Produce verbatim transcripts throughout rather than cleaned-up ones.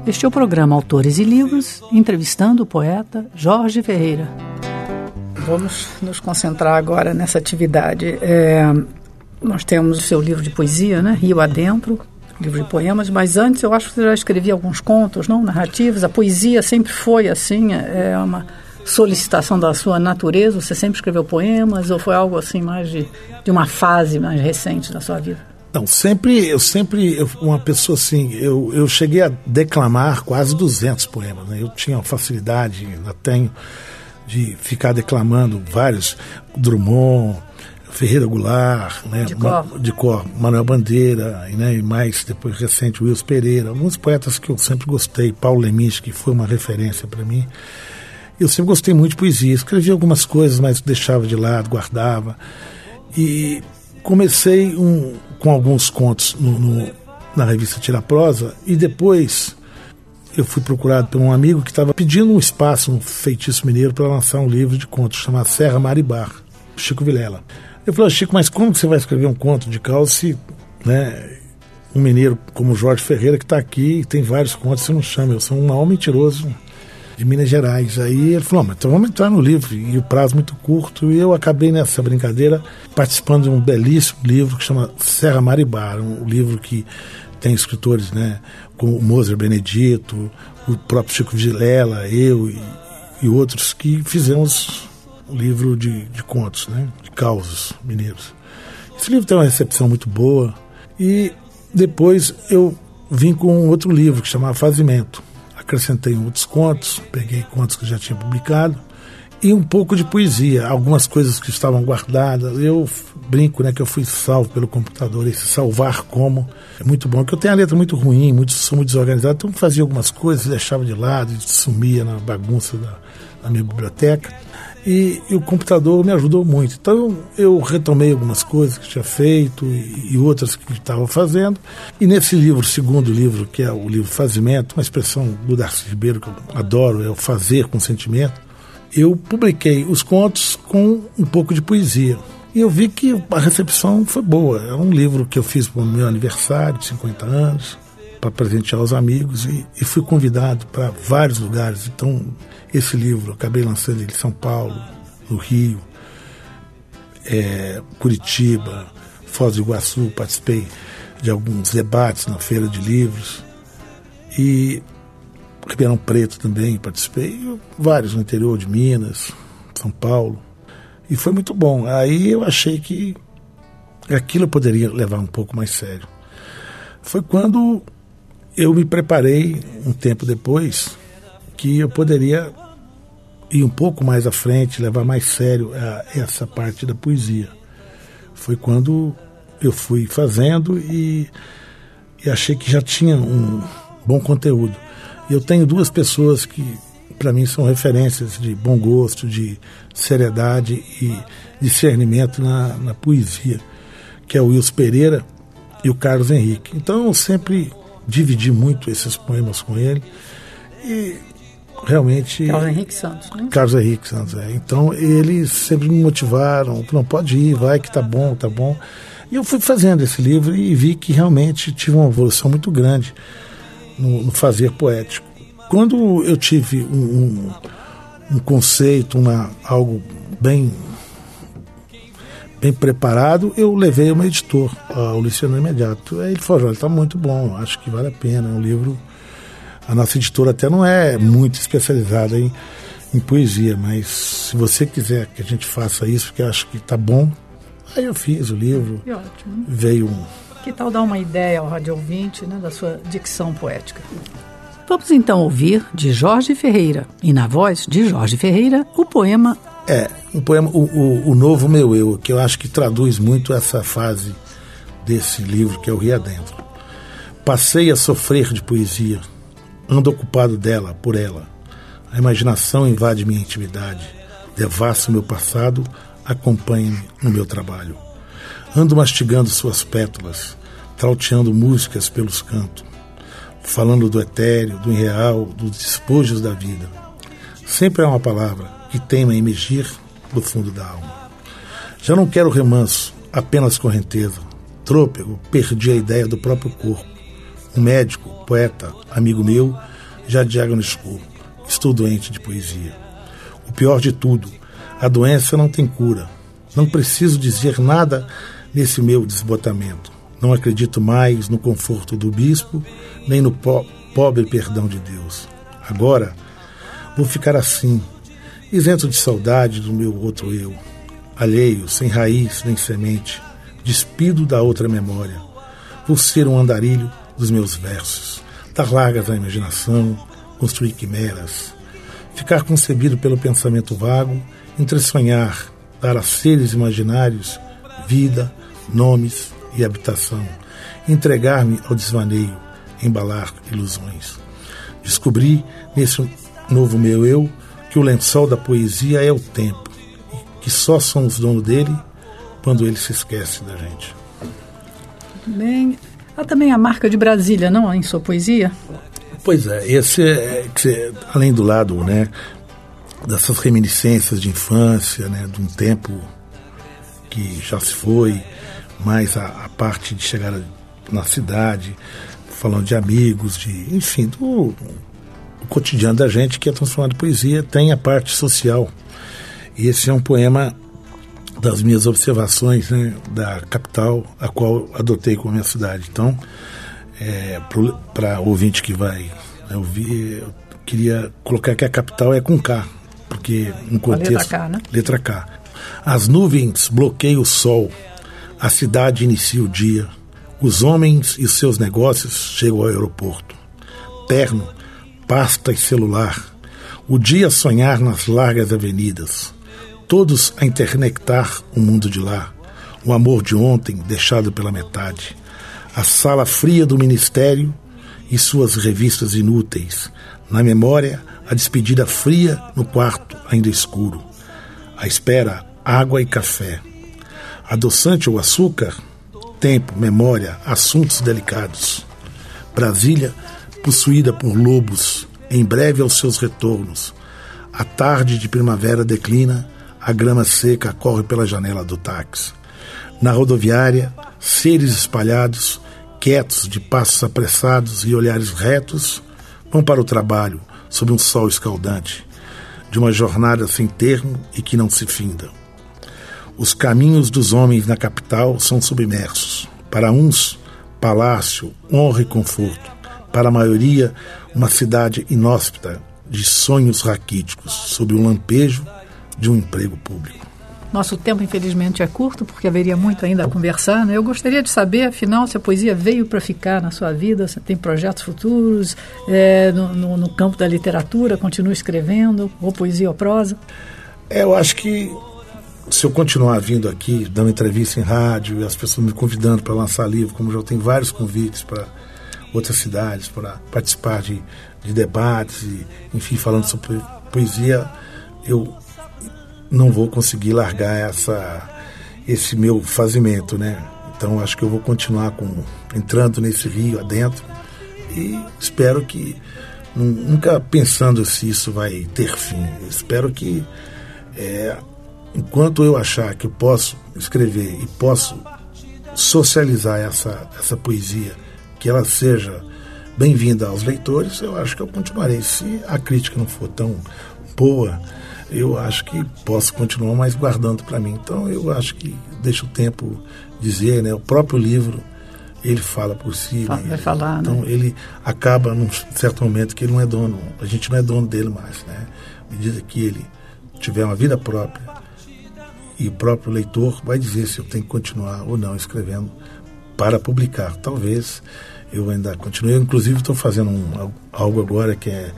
Este é o programa Autores e Livros, entrevistando o poeta Jorge Ferreira. Vamos nos concentrar agora nessa atividade. É, nós temos o seu livro de poesia, né? Rio Adentro, livro de poemas, mas antes eu acho que você já escrevia alguns contos, não? Narrativos. A poesia sempre foi assim, é uma solicitação da sua natureza? Você sempre escreveu poemas ou foi algo assim mais de, de uma fase mais recente da sua vida? Não, sempre, eu sempre, eu, uma pessoa assim, eu, eu cheguei a declamar quase duzentos poemas, né? Eu tinha uma facilidade, ainda tenho, de ficar declamando vários, Drummond, Ferreira Goulart, né? De cor. Ma, de cor, Manuel Bandeira, né? E mais, depois recente, Wilson Pereira, alguns poetas que eu sempre gostei, Paulo Leminski, que foi uma referência para mim. Eu sempre gostei muito de poesia, escrevi algumas coisas, mas deixava de lado, guardava, e comecei um, com alguns contos no, no, na revista Tiraprosa, e depois eu fui procurado por um amigo que estava pedindo um espaço no Feitiço Mineiro para lançar um livro de contos chamado Serra Maribar, Chico Vilela. Eu falei, Chico, mas como você vai escrever um conto de caos se, né, um mineiro como Jorge Ferreira que está aqui, tem vários contos, você não chama, eu sou um mau mentiroso de Minas Gerais. Aí ele falou, mas então vamos entrar no livro, e o prazo muito curto, e eu acabei nessa brincadeira participando de um belíssimo livro que chama Serra Maribar, um livro que tem escritores, né, como o Moser Benedito, o próprio Chico Vilela, eu e, e outros que fizemos um livro de, de contos, né, de causos mineiros. Esse livro tem uma recepção muito boa, e depois eu vim com outro livro que chamava Fazimento. Acrescentei outros contos, peguei contos que já tinha publicado e um pouco de poesia, algumas coisas que estavam guardadas. Eu brinco, né, que eu fui salvo pelo computador, esse salvar como é muito bom, porque eu tenho a letra muito ruim, muito, sou muito desorganizado, então fazia algumas coisas, deixava de lado e sumia na bagunça da, da minha biblioteca. E, e o computador me ajudou muito. Então eu retomei algumas coisas que tinha feito e, e outras que estava fazendo. E nesse livro, segundo livro, que é o livro Fazimento, uma expressão do Darcy Ribeiro que eu adoro, é o fazer com sentimento, eu publiquei os contos com um pouco de poesia. E eu vi que a recepção foi boa. É um livro que eu fiz para o meu aniversário de cinquenta anos, para presentear os amigos, e, e fui convidado para vários lugares. Então esse livro, eu acabei lançando ele em São Paulo, no Rio, é, Curitiba, Foz do Iguaçu, participei de alguns debates na Feira de Livros, e Ribeirão Preto também participei, vários no interior de Minas, São Paulo, e foi muito bom. Aí eu achei que aquilo eu poderia levar um pouco mais sério. Foi quando eu me preparei, um tempo depois, que eu poderia ir um pouco mais à frente, levar mais sério a, essa parte da poesia. Foi quando eu fui fazendo e, e achei que já tinha um bom conteúdo. E eu tenho duas pessoas que, para mim, são referências de bom gosto, de seriedade e discernimento na, na poesia, que é o Wilson Pereira e o Carlos Henrique. Então eu sempre dividi muito esses poemas com ele, e realmente... Carlos Henrique Santos, né? Carlos Henrique Santos, é. Então eles sempre me motivaram, não, pode ir, vai que tá bom, tá bom. E eu fui fazendo esse livro e vi que realmente tive uma evolução muito grande no, no fazer poético. Quando eu tive um, um, um conceito, uma, algo bem, bem preparado, eu levei ao meu editor, ao Luciano Imediato. Aí ele falou, olha, está muito bom, acho que vale a pena, é um livro... A nossa editora até não é muito especializada em, em poesia, mas se você quiser que a gente faça isso, porque eu acho que está bom, aí eu fiz o livro. Que ótimo. Veio um... Que tal dar uma ideia ao rádio ouvinte, né, da sua dicção poética? Vamos então ouvir de Jorge Ferreira, e na voz de Jorge Ferreira, o poema... É, um poema, o, o, o Novo Meu Eu, que eu acho que traduz muito essa fase desse livro, que é o Rio Adentro. Passei a sofrer de poesia, ando ocupado dela, por ela. A imaginação invade minha intimidade, devassa o meu passado, acompanhe-me no meu trabalho. Ando mastigando suas pétalas, trauteando músicas pelos cantos, falando do etéreo, do irreal, dos despojos da vida. Sempre há uma palavra que teima em emergir do fundo da alma. Já não quero remanso, apenas correnteza. Trôpego, perdi a ideia do próprio corpo. Um médico, poeta, amigo meu, já diagnosticou. Estou doente de poesia. O pior de tudo, a doença não tem cura. Não preciso dizer nada nesse meu desbotamento. Não acredito mais no conforto do bispo, nem no po- pobre perdão de Deus. Agora, vou ficar assim, isento de saudade do meu outro eu, alheio, sem raiz nem semente, despido da outra memória. Vou ser um andarilho dos meus versos, dar largas à imaginação, construir quimeras, ficar concebido pelo pensamento vago, entressonhar, dar a seres imaginários vida, nomes e habitação, entregar-me ao desvaneio, embalar ilusões. Descobri nesse novo meu eu que o lençol da poesia é o tempo, que só somos dono dele quando ele se esquece da gente. Bem, há também a marca de Brasília, não, em sua poesia? Pois é, esse é, é além do lado, né, dessas reminiscências de infância, né, de um tempo que já se foi, mais a, a parte de chegar na cidade, falando de amigos, de, enfim, do, do cotidiano da gente, que é transformado em poesia, tem a parte social. E esse é um poema das minhas observações, né, da capital, a qual adotei como minha cidade. Então, é, para o ouvinte que vai ouvir, eu queria colocar que a capital é com K, porque no contexto... A letra K, né? Letra K. As nuvens bloqueiam o sol, a cidade inicia o dia, os homens e seus negócios chegam ao aeroporto. Terno, pasta e celular, o dia a sonhar nas largas avenidas, todos a internectar o mundo de lá, o amor de ontem deixado pela metade, a sala fria do ministério e suas revistas inúteis, na memória a despedida fria no quarto ainda escuro, a espera, água e café, adoçante ou açúcar, tempo, memória, assuntos delicados. Brasília, possuída por lobos, em breve aos seus retornos. A tarde de primavera declina, a grama seca corre pela janela do táxi. Na rodoviária, seres espalhados, quietos, de passos apressados e olhares retos, vão para o trabalho, sob um sol escaldante, de uma jornada sem termo e que não se finda. Os caminhos dos homens na capital são submersos. Para uns, palácio, honra e conforto. Para a maioria, uma cidade inóspita de sonhos raquíticos, sob o lampejo de um emprego público. Nosso tempo, infelizmente, é curto, porque haveria muito ainda a conversar, né? Eu gostaria de saber, afinal, se a poesia veio para ficar na sua vida, se tem projetos futuros, é, no, no, no campo da literatura, continua escrevendo, ou poesia ou prosa? É, eu acho que se eu continuar vindo aqui, dando entrevista em rádio, e as pessoas me convidando para lançar livro, como já tem vários convites para outras cidades, para participar de, de debates, e, enfim, falando sobre poesia, eu não vou conseguir largar essa, esse meu fazimento, né? Então acho que eu vou continuar com, entrando nesse rio adentro e espero que, nunca pensando se isso vai ter fim, espero que é, enquanto eu achar que eu posso escrever e posso socializar essa, essa poesia, que ela seja bem-vinda aos leitores, eu acho que eu continuarei. Se a crítica não for tão boa, eu acho que posso continuar, mas guardando para mim. Então eu acho que deixa o tempo dizer, né? O próprio livro, ele fala por si. Vai ele, falar, então, né? ele acaba num certo momento que ele não é dono, a gente não é dono dele mais, né? À medida que ele tiver uma vida própria, e o próprio leitor vai dizer se eu tenho que continuar ou não escrevendo para publicar. Talvez eu ainda continue. Eu, inclusive, estou fazendo um, algo agora que é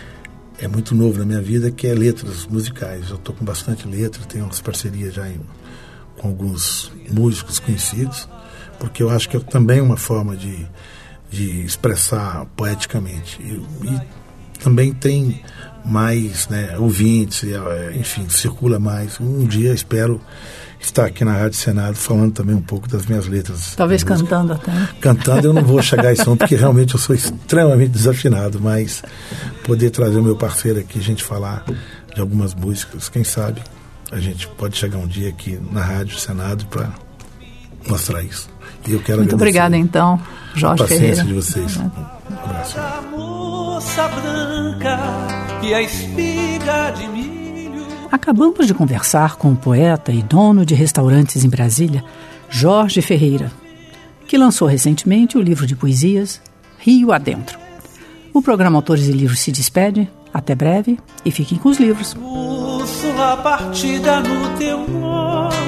é muito novo na minha vida, que é letras musicais. Eu estou com bastante letra, tenho umas parcerias já em, com alguns músicos conhecidos, porque eu acho que é também uma forma de, de expressar poeticamente. E, e também tem mais, né, ouvintes, enfim, circula mais. Um dia espero estar aqui na Rádio Senado falando também um pouco das minhas letras. Talvez cantando até. Cantando eu não vou chegar a esse som, porque realmente eu sou extremamente desafinado, mas poder trazer o meu parceiro aqui, a gente falar de algumas músicas, quem sabe a gente pode chegar um dia aqui na Rádio Senado para mostrar isso. E eu quero Muito obrigada, então, Jorge a paciência Ferreira. de vocês. Um abraço. massa branca e a espiga de milho. Acabamos de conversar com o poeta e dono de restaurantes em Brasília, Jorge Ferreira, que lançou recentemente o livro de poesias Rio Adentro. O programa Autores e Livros se despede. Até breve e fiquem com os livros. Bússola partida no teu norte,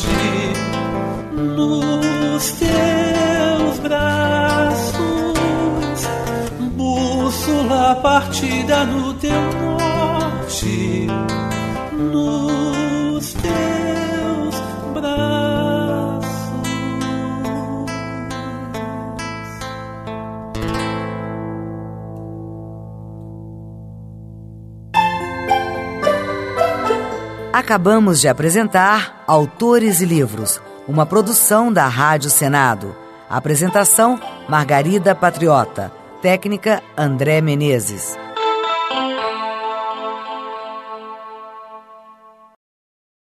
nos teus braços. Bússola partida no teu norte, nos teus braços. Acabamos de apresentar Autores e Livros, uma produção da Rádio Senado. Apresentação, Margarida Patriota. Técnica, André Menezes.